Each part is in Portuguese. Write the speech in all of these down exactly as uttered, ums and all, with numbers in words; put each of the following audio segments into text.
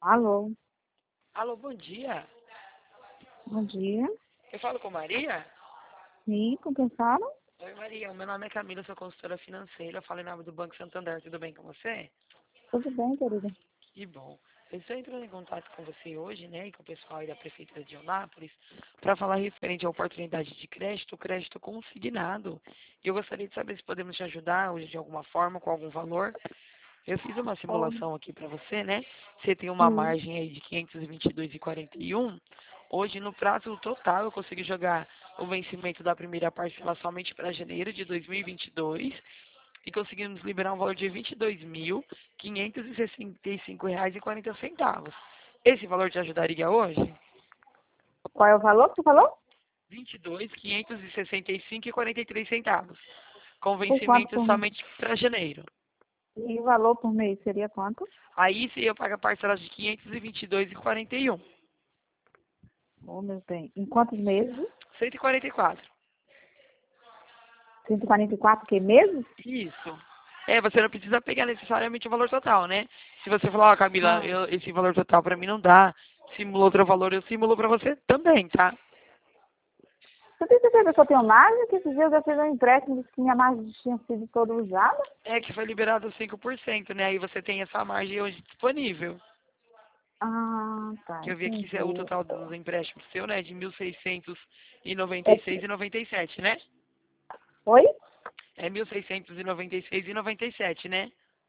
Alô, Alô, bom dia. bom dia. Eu falo com Maria? Sim, com quem fala? Oi, Maria. Meu nome é Camila, sou consultora financeira. Eu falo em nome do Banco Santander. Tudo bem com você? Tudo bem, querida? Que bom. Eu estou entrando em contato com você hoje, né, e com o pessoal aí da Prefeitura de Eunápolis, para falar referente à oportunidade de crédito, crédito consignado. E eu gostaria de saber se podemos te ajudar hoje de alguma forma, com algum valor. Eu fiz uma Oh, simulação aqui para você, né? Você tem uma sim. margem aí de quinhentos e vinte e dois vírgula quarenta e um. Hoje, no prazo total, eu consegui jogar o vencimento da primeira parcela somente para janeiro de dois mil e vinte e dois e conseguimos liberar um valor de vinte e dois mil, quinhentos e sessenta e cinco reais e quarenta centavos. Esse valor te ajudaria hoje? Qual é o valor que você falou? vinte e dois mil, quinhentos e sessenta e cinco reais e quarenta e três centavos, com Por quanto vencimento por mês? somente para janeiro. E o valor por mês seria quanto? Aí você ia pagar parcelas de quinhentos e vinte e dois reais e quarenta e um. Oh, meu bem. Em quantos meses? cento e quarenta e quatro. cento e quarenta e quatro que meses? Isso. É, você não precisa pegar necessariamente o valor total, né? Se você falar, ó, Camila, Ah. eu- esse valor total pra mim não dá, simula outro valor, eu simulo pra você também, tá? Você tem certeza que eu tenho margem? Que esses dias eu fiz um empréstimo disse que minha margem tinha sido toda usada? É que foi liberado cinco por cento, né? Aí você tem essa margem hoje disponível. Ah, tá, Que eu vi aqui que é o entendi. total dos empréstimos seu, né? De mil seiscentos e noventa É e seis que... e noventa e sete, né? Oi? É mil seiscentos e noventa e seis e noventa e sete, né?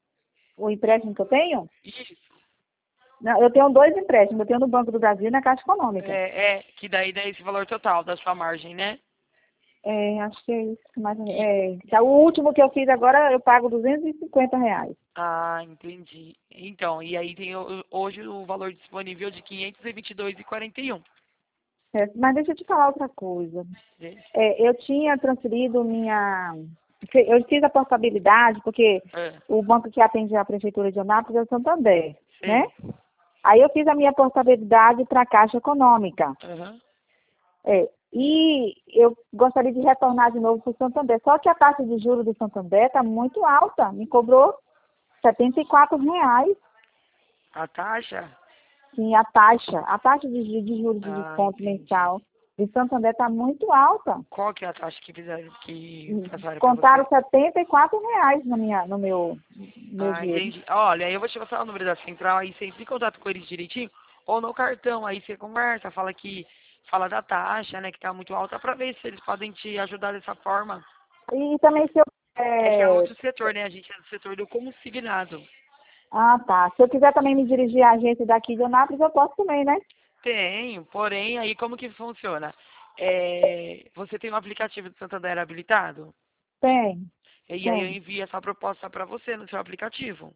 O empréstimo que eu tenho? Isso. Não, eu tenho dois empréstimos. Eu tenho no Banco do Brasil e na Caixa Econômica. É, é, que daí dá esse valor total da sua margem, né? É, acho que é isso. Mais, E, é, tá, o último que eu fiz agora, eu pago duzentos e cinquenta reais. ah, entendi. Então, e aí tem o- hoje o valor disponível de quinhentos e vinte e dois reais e quarenta e um. É, mas deixa eu te falar outra coisa. Né? É, eu tinha transferido minha... Eu fiz a portabilidade, porque É, o banco que atende a Prefeitura de Anápolis é o Santander, né? sei. Aí eu fiz a minha portabilidade para a Caixa Econômica. Aham. É, e eu gostaria de retornar de novo para o Santander. Só que a taxa de juros do Santander está muito alta. Me cobrou setenta e quatro reais. A taxa? Sim, a taxa, a taxa de, ju- de juros de Ah, desconto entendi. mensal de Santander está muito alta. Qual que é a taxa que fizeram, que passaram para você? Contaram setenta e quatro reais na minha, no meu, meu Ah, dinheiro. entendi. Olha, aí eu vou te passar o número da central, aí você entra em contato com eles direitinho, ou no cartão, aí você conversa, fala que, fala da taxa, né, que tá muito alta, pra ver se eles podem te ajudar dessa forma. E também se eu. É que é É, outro setor, né, a gente é do setor do consignado. ah, tá. Se eu quiser também me dirigir à agência daqui de Anápolis, eu posso também, né? Tenho, porém, aí como que funciona? É, você tem um aplicativo do Santander habilitado? Tem, E aí eu tem. envio essa proposta para você no seu aplicativo.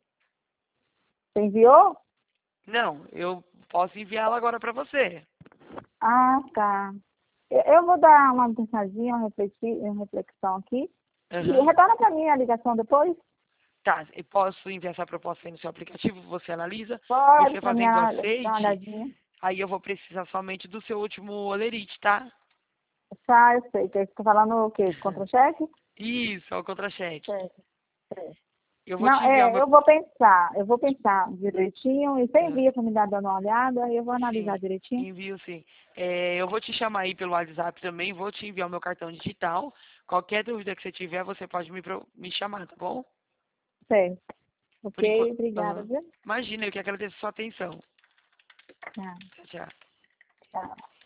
Você enviou? Não, eu posso enviá-la agora para você. Ah, tá. Eu eu vou dar uma pensadinha, uma reflexi- uma reflexão aqui. E Aham. retorna para mim a ligação depois. Tá, eu posso enviar essa proposta aí no seu aplicativo, você analisa, Pode, você para mim fazendo ah, dar uma aceite, olhadinha. aí eu vou precisar somente do seu último olerite, tá? Tá, eu sei. Você está falando o quê? Contra-cheque? Isso, é o contra-cheque. Certo, certo. Eu vou Não, te enviar o é, meu. eu vou pensar, eu vou pensar direitinho e você Ah, envia para me dar dando uma olhada e eu vou analisar sim, direitinho. envio sim. É, eu vou te chamar aí pelo WhatsApp também, vou te enviar o meu cartão digital. Qualquer dúvida que você tiver, você pode me, pro- me chamar, tá bom? Certo. Por Ok, enquanto. obrigada, viu? Imagina, eu que agradeço a sua atenção. Tá, Tchau, tchau. tchau.